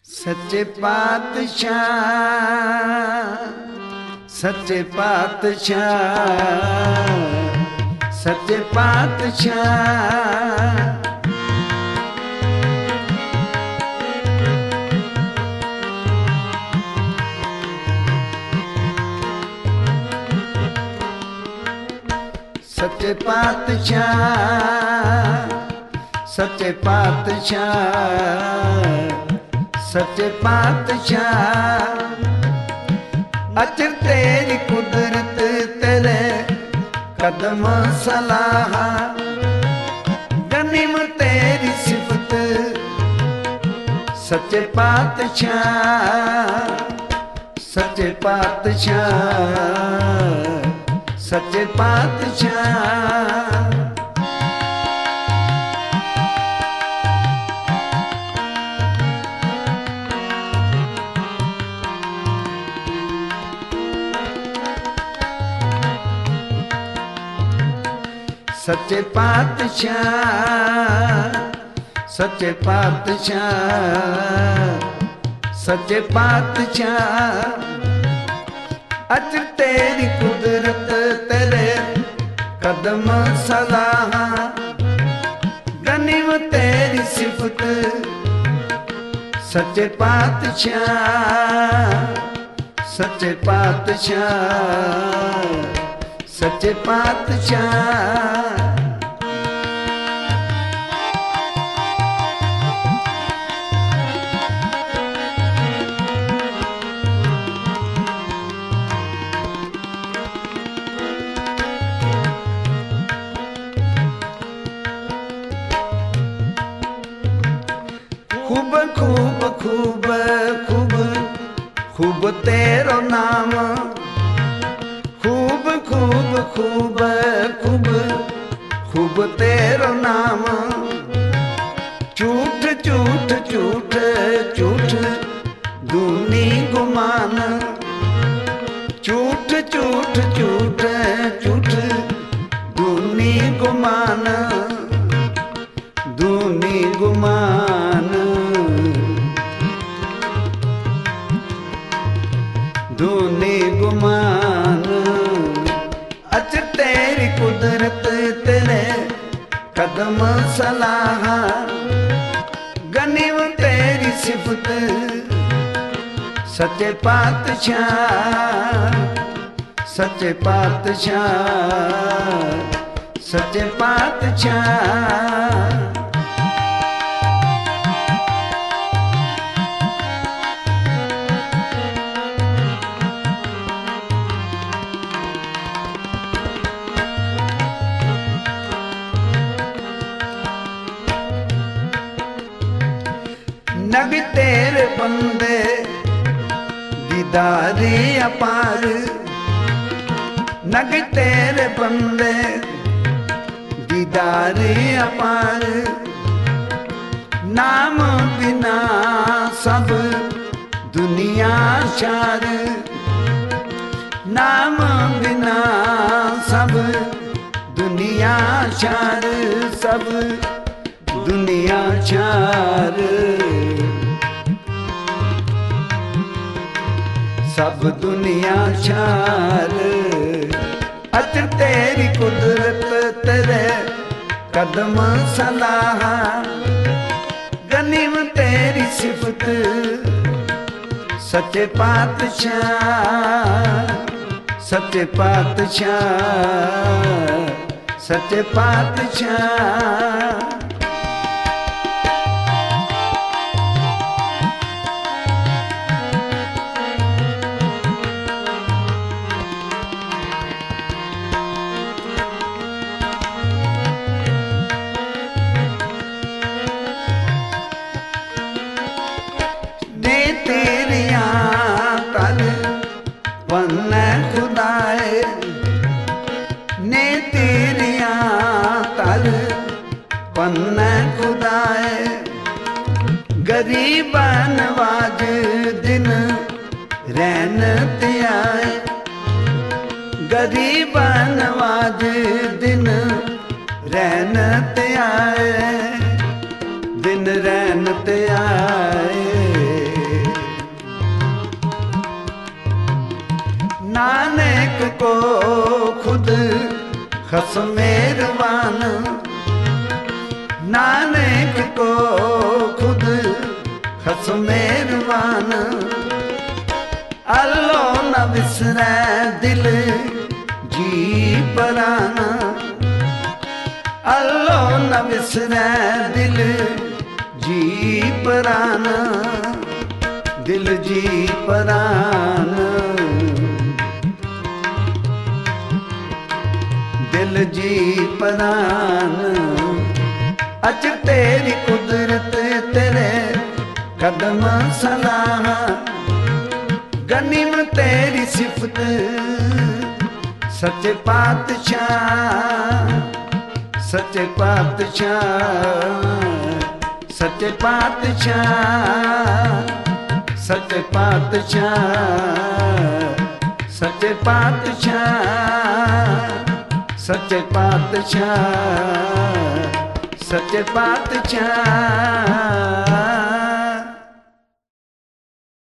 सच्चे पातशाह, सच्चे पातशाह, सच्चे पातशाह। सच्चे पातशाह, सच्चे पातशाह, सच्चे पातशाह। अचर तेरी कुदरत तेरे कदम सलाह, गनीम तेरी सिफत सच्चे पातशाह, सच्चे पातशाह, सच्चे पातशाह। सच्चे पातशाह, सच्चे पातशाह, सच्चे पातशाह। अज तेरी कुदरत तेरे कदम सलाह, गनीम तेरी सिफत सच्चे पातशाह, सच्चे पातशाह, सच्चे पातशाह। खूब खूब खूब खूब खूब तेरो नाम, खूब खूब खूब खूब खूब तेरो नाम। झूठ झूठ झूठ झूठ दूनी गुमान, झूठ झूठ झूठ झूठ दूनी गुमान, दूनी गुमान, दूनी गुमान। अच तेरी कुदरत तेरे कदम सलाह, गनीम तेरी सिफत सच्चे पातशाह, सच्चे पातशाह, सच्चे पातशाह। नबी तेरे बंदे दीदारी अपार, नबी तेरे बंदे दीदारी अपार। नाम बिना सब दुनिया चार, नाम बिना सब दुनिया चार, सब दुनिया चार, सब दुनिया चार। अच तेरी कुदरत तेरे कदम सलाह, गनीम तेरी सिफत सच्चे पातशाह, सच्चे पातशाह, सच्चे पातशाह। पन्ने खुदाए ने तेरिया तल पन्ने खुदाए। गरीब नवाज दिन रैन ते आए, गरीब नवाज दिन रैन ते आए, दिन रैन ते आए। नानक को खुद खस मेहरबान, नानक को खुद खस मेहरबान। अल्लो न विसरै दिल जी परान, अल्लो न विसरै दिल जी परान, दिल जी परान, दिल जी परान। अच तेरी कुदरत तेरे कदम सलाह, गनीम तेरी सिफत सच्चे पातशाह, सच्चे पातशाह, सच्चे पातशाह, सच्चे पातशाह, सच्चे पातशाह, सच्चे पातशाह, सच्चे पातशाह।